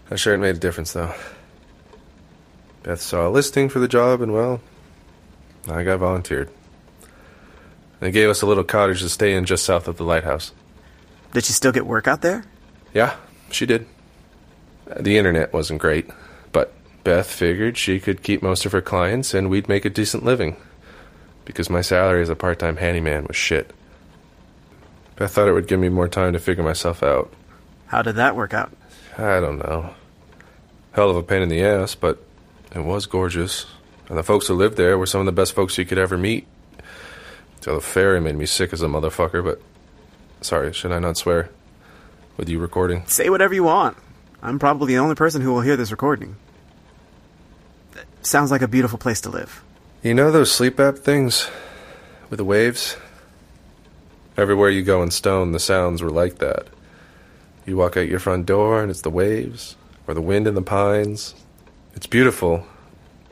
I'm sure it made a difference, though. Beth saw a listing for the job, and, well, I got volunteered. They gave us a little cottage to stay in just south of the lighthouse. Did she still get work out there? Yeah, she did. The internet wasn't great, but Beth figured she could keep most of her clients and we'd make a decent living, because my salary as a part-time handyman was shit. Beth thought it would give me more time to figure myself out. How did that work out? I don't know. Hell of a pain in the ass, but it was gorgeous. And the folks who lived there were some of the best folks you could ever meet. Till the ferry made me sick as a motherfucker, but... Sorry, should I not swear? With you recording? Say whatever you want. I'm probably the only person who will hear this recording. Sounds like a beautiful place to live. You know those sleep app things? With the waves? Everywhere you go in Stone, the sounds were like that. You walk out your front door and it's the waves, or the wind in the pines. It's beautiful,